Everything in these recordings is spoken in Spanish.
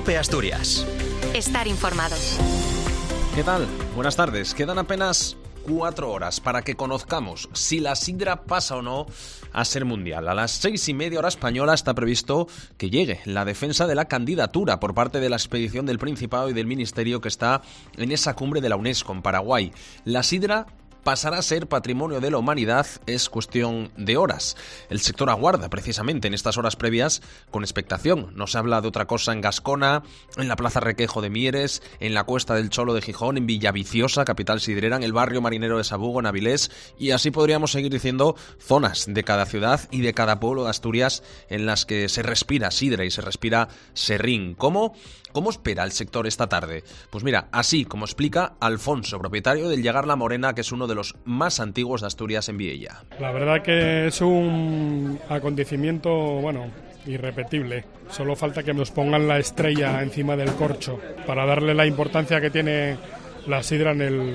COPE Asturias. Estar informado. ¿Qué tal? Buenas tardes. Quedan apenas 4 horas para que conozcamos si la sidra pasa o no a ser mundial. A las 6:30 hora española está previsto que llegue la defensa de la candidatura por parte de la expedición del Principado y del Ministerio que está en esa cumbre de la UNESCO en Paraguay. La sidra pasará a ser patrimonio de la humanidad, es cuestión de horas. El sector aguarda precisamente en estas horas previas con expectación. No se habla de otra cosa en Gascona, en la Plaza Requejo de Mieres, en la Cuesta del Cholo de Gijón, en Villaviciosa, capital sidrera, en el barrio marinero de Sabugo, en Avilés, y así podríamos seguir diciendo zonas de cada ciudad y de cada pueblo de Asturias en las que se respira sidra y se respira serrín. ¿Cómo espera el sector esta tarde? Pues mira, así como explica Alfonso, propietario del Llagar La Morena, que es uno de los más antiguos de Asturias en Viella. La verdad que es un acontecimiento, irrepetible. Solo falta que nos pongan la estrella encima del corcho para darle la importancia que tiene la sidra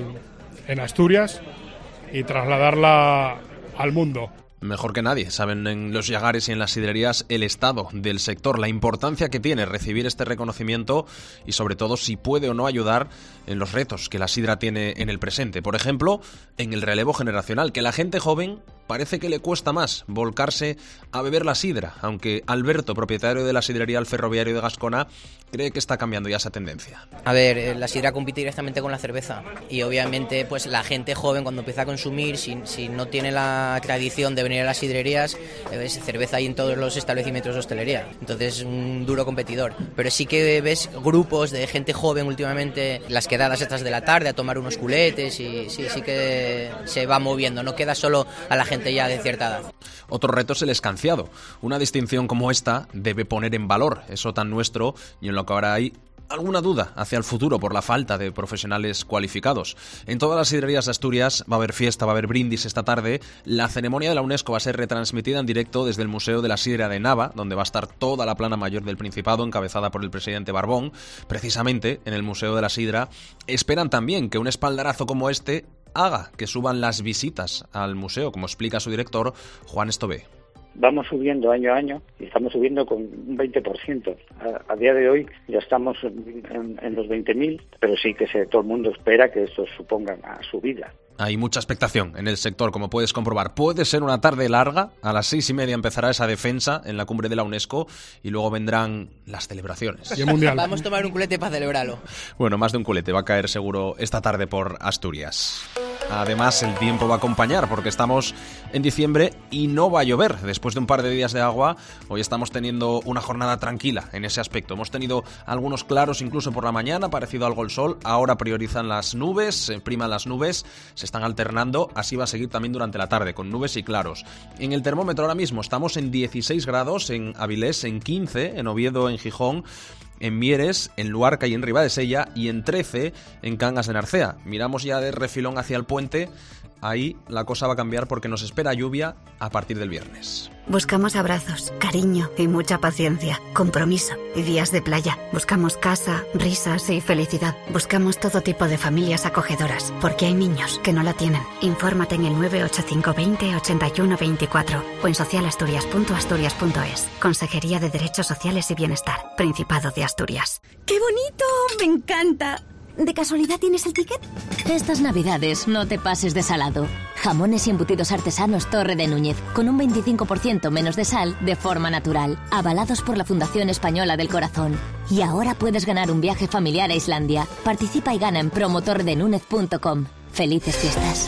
en Asturias y trasladarla al mundo. Mejor que nadie saben en los llagares y en las sidrerías el estado del sector, la importancia que tiene recibir este reconocimiento y sobre todo si puede o no ayudar en los retos que la sidra tiene en el presente. Por ejemplo, en el relevo generacional, que la gente joven parece que le cuesta más volcarse a beber la sidra, aunque Alberto, propietario de la sidrería El Ferroviario de Gascona, cree que está cambiando ya esa tendencia. A ver, la sidra compite directamente con la cerveza y obviamente pues la gente joven cuando empieza a consumir, si no tiene la tradición de venir a las sidrerías, cerveza hay en todos los establecimientos de hostelería, entonces es un duro competidor, pero sí que ves grupos de gente joven últimamente, las quedadas estas de la tarde a tomar unos culetes y sí que se va moviendo, no queda solo a la gente ya de cierta edad. Otro reto es el escanciado. Una distinción como esta debe poner en valor eso tan nuestro y en lo que ahora hay alguna duda hacia el futuro por la falta de profesionales cualificados. En todas las sidrerías de Asturias va a haber fiesta, va a haber brindis esta tarde. La ceremonia de la UNESCO va a ser retransmitida en directo desde el Museo de la Sidra de Nava, donde va a estar toda la plana mayor del Principado, encabezada por el presidente Barbón. Precisamente en el Museo de la Sidra esperan también que un espaldarazo como este haga que suban las visitas al museo, como explica su director, Juan Estové. Vamos subiendo año a año y estamos subiendo con un 20%. A día de hoy ya estamos en los 20.000, pero sí que todo el mundo espera que esto suponga una subida. Hay mucha expectación en el sector, como puedes comprobar. Puede ser una tarde larga. A las 6:30 empezará esa defensa en la cumbre de la UNESCO y luego vendrán las celebraciones. Y el mundial. Vamos a tomar un culete para celebrarlo. Bueno, más de un culete va a caer seguro esta tarde por Asturias. Además, el tiempo va a acompañar porque estamos en diciembre y no va a llover. Después de un par de días de agua, hoy estamos teniendo una jornada tranquila en ese aspecto. Hemos tenido algunos claros incluso por la mañana, parecido algo el sol. Ahora priorizan las nubes, priman las nubes, se están alternando. Así va a seguir también durante la tarde, con nubes y claros. En el termómetro ahora mismo estamos en 16 grados en Avilés, en 15 en Oviedo, en Gijón, en Mieres, en Luarca y en Ribadesella y en 13 en Cangas de Narcea. Miramos ya de refilón hacia el puente. Ahí la cosa va a cambiar porque nos espera lluvia a partir del viernes. Buscamos abrazos, cariño y mucha paciencia, compromiso y días de playa. Buscamos casa, risas y felicidad. Buscamos todo tipo de familias acogedoras, porque hay niños que no la tienen. Infórmate en el 985 20 81 24 o en socialasturias.asturias.es. Consejería de Derechos Sociales y Bienestar, Principado de Asturias. ¡Qué bonito! ¡Me encanta! ¿De casualidad tienes el ticket? Estas navidades no te pases de salado. Jamones y embutidos artesanos Torre de Núñez, con un 25% menos de sal de forma natural, avalados por la Fundación Española del Corazón. Y ahora puedes ganar un viaje familiar a Islandia. Participa y gana en promotordenúñez.com. Felices fiestas.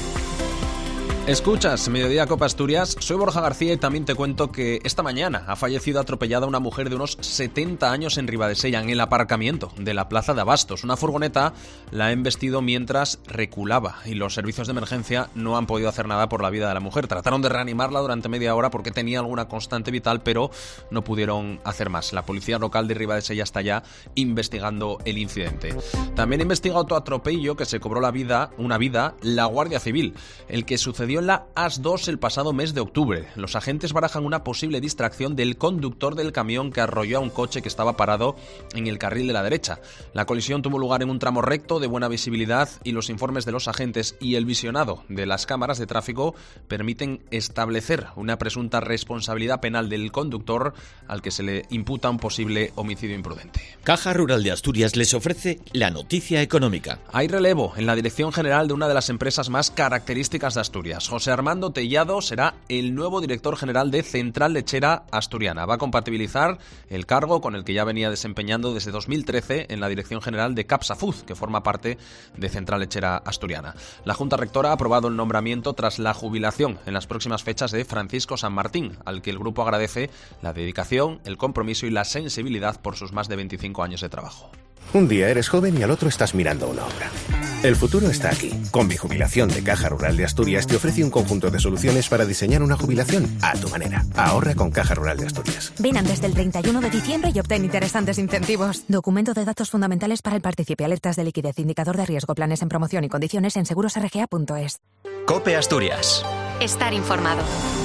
Escuchas Mediodía Copa Asturias, soy Borja García y también te cuento que esta mañana ha fallecido atropellada una mujer de unos 70 años en Ribadesella, en el aparcamiento de la Plaza de Abastos. Una furgoneta la ha embestido mientras reculaba y los servicios de emergencia no han podido hacer nada por la vida de la mujer. Trataron de reanimarla durante media hora porque tenía alguna constante vital, pero no pudieron hacer más. La policía local de Ribadesella está ya investigando el incidente. También investiga otro atropello que se cobró una vida la Guardia Civil, el que sucedió salió en la AS2 el pasado mes de octubre. Los agentes barajan una posible distracción del conductor del camión que arrolló a un coche que estaba parado en el carril de la derecha. La colisión tuvo lugar en un tramo recto de buena visibilidad y los informes de los agentes y el visionado de las cámaras de tráfico permiten establecer una presunta responsabilidad penal del conductor al que se le imputa un posible homicidio imprudente. Caja Rural de Asturias les ofrece la noticia económica. Hay relevo en la dirección general de una de las empresas más características de Asturias. José Armando Tellado será el nuevo director general de Central Lechera Asturiana. Va a compatibilizar el cargo con el que ya venía desempeñando desde 2013 en la dirección general de Capsafuz, que forma parte de Central Lechera Asturiana. La Junta Rectora ha aprobado el nombramiento tras la jubilación en las próximas fechas de Francisco San Martín, al que el grupo agradece la dedicación, el compromiso y la sensibilidad por sus más de 25 años de trabajo. Un día eres joven y al otro estás mirando una obra. El futuro está aquí. Con Mi Jubilación de Caja Rural de Asturias te ofrece un conjunto de soluciones para diseñar una jubilación a tu manera. Ahorra con Caja Rural de Asturias. Ven antes del 31 de diciembre y obtén interesantes incentivos. Documento de datos fundamentales para el participe, alertas de liquidez, indicador de riesgo, planes en promoción y condiciones en segurosrga.es. COPE Asturias. Estar informado.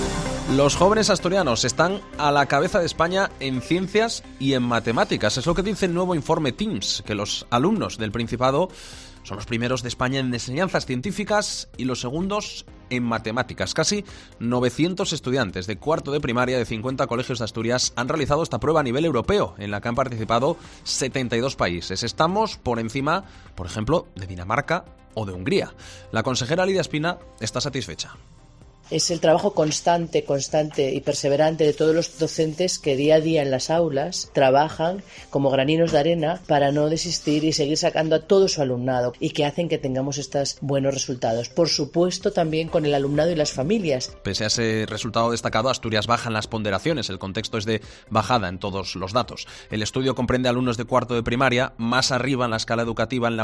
Los jóvenes asturianos están a la cabeza de España en ciencias y en matemáticas. Es lo que dice el nuevo informe TIMSS, que los alumnos del Principado son los primeros de España en enseñanzas científicas y los segundos en matemáticas. Casi 900 estudiantes de cuarto de primaria de 50 colegios de Asturias han realizado esta prueba a nivel europeo, en la que han participado 72 países. Estamos por encima, por ejemplo, de Dinamarca o de Hungría. La consejera Lidia Espina está satisfecha. Es el trabajo constante y perseverante de todos los docentes que día a día en las aulas trabajan como graninos de arena para no desistir y seguir sacando a todo su alumnado y que hacen que tengamos estos buenos resultados. Por supuesto, también con el alumnado y las familias. Pese a ese resultado destacado, Asturias baja en las ponderaciones. El contexto es de bajada en todos los datos. El estudio comprende alumnos de cuarto de primaria. Más arriba en la escala educativa, en la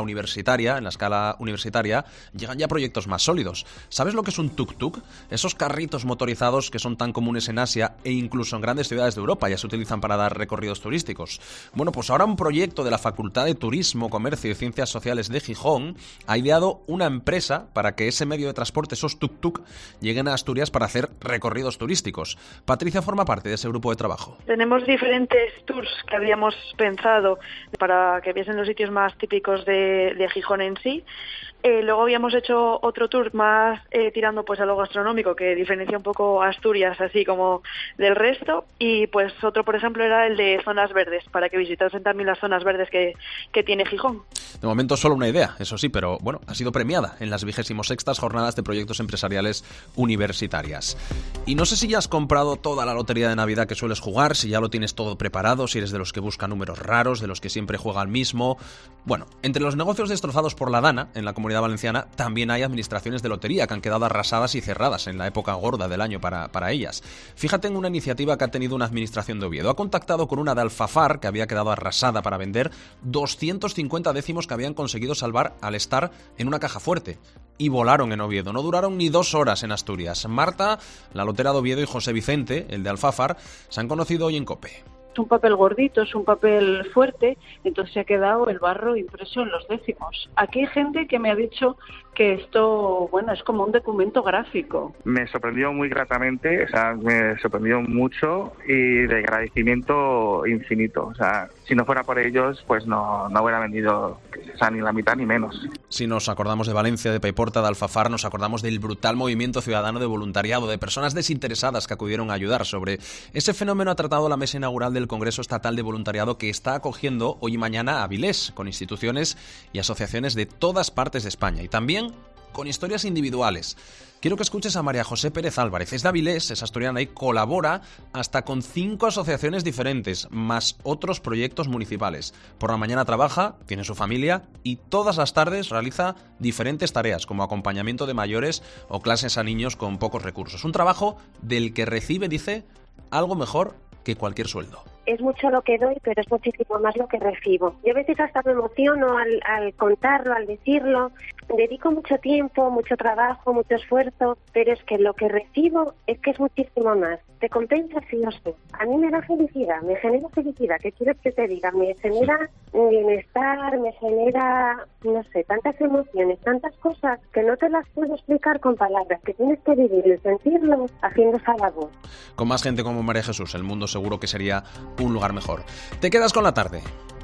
escala universitaria, llegan ya proyectos más sólidos. ¿Sabes lo que es un tuk-tuk? Esos carritos motorizados que son tan comunes en Asia e incluso en grandes ciudades de Europa ya se utilizan para dar recorridos turísticos. Bueno, pues ahora un proyecto de la Facultad de Turismo, Comercio y Ciencias Sociales de Gijón ha ideado una empresa para que ese medio de transporte, esos tuk-tuk, lleguen a Asturias para hacer recorridos turísticos. Patricia forma parte de ese grupo de trabajo. Tenemos diferentes tours que habíamos pensado para que viesen los sitios más típicos de Gijón en sí. Luego habíamos hecho otro tour más tirando pues a lo gastronómico, que diferencia un poco a Asturias así como del resto, y pues otro, por ejemplo, era el de zonas verdes, para que visitasen también las zonas verdes que tiene Gijón. De momento solo una idea, eso sí, pero bueno, ha sido premiada en las 26ª Jornadas de Proyectos Empresariales Universitarias. Y no sé si ya has comprado toda la lotería de Navidad que sueles jugar, si ya lo tienes todo preparado, si eres de los que busca números raros, de los que siempre juega al mismo. Bueno, entre los negocios destrozados por la Dana en la Comunidad Valenciana también hay administraciones de lotería que han quedado arrasadas y cerradas en la época gorda del año para ellas. Fíjate en una iniciativa que ha tenido una administración de Oviedo. Ha contactado con una de Alfafar que había quedado arrasada para vender 250 décimos que habían conseguido salvar al estar en una caja fuerte. Y volaron en Oviedo. No duraron ni 2 horas en Asturias. Marta, la lotera de Oviedo, y José Vicente, el de Alfafar, se han conocido hoy en COPE. Es un papel gordito, es un papel fuerte, entonces se ha quedado el barro impreso en los décimos. Aquí hay gente que me ha dicho que esto, bueno, es como un documento gráfico. Me sorprendió muy gratamente, o sea, me sorprendió mucho y de agradecimiento infinito. O sea, si no fuera por ellos, pues no hubiera vendido, o sea, ni la mitad ni menos. Si nos acordamos de Valencia, de Paiporta, de Alfafar, nos acordamos del brutal movimiento ciudadano de voluntariado, de personas desinteresadas que acudieron a ayudar. Sobre ese fenómeno ha tratado la mesa inaugural del Congreso Estatal de Voluntariado, que está acogiendo hoy y mañana a Avilés, con instituciones y asociaciones de todas partes de España, y también con historias individuales. Quiero que escuches a María José Pérez Álvarez. Es de Avilés, es asturiana y colabora hasta con 5 asociaciones diferentes, más otros proyectos municipales. Por la mañana trabaja, tiene su familia y todas las tardes realiza diferentes tareas, como acompañamiento de mayores o clases a niños con pocos recursos. Un trabajo del que recibe, dice, algo mejor que cualquier sueldo. Es mucho lo que doy, pero es muchísimo más lo que recibo. Yo a veces hasta me emociono al contarlo, al decirlo. dedico mucho tiempo, mucho trabajo, mucho esfuerzo, pero es que lo que recibo es que es muchísimo más. Te compensa sí o sí. A mí me da felicidad, me genera felicidad. ¿Qué quieres que te diga? Me genera bienestar, me genera, no sé, tantas emociones, tantas cosas que no te las puedo explicar con palabras, que tienes que vivir y sentirlo haciendo esa labor. Con más gente como María Jesús, el mundo seguro que sería un lugar mejor. Te quedas con la tarde.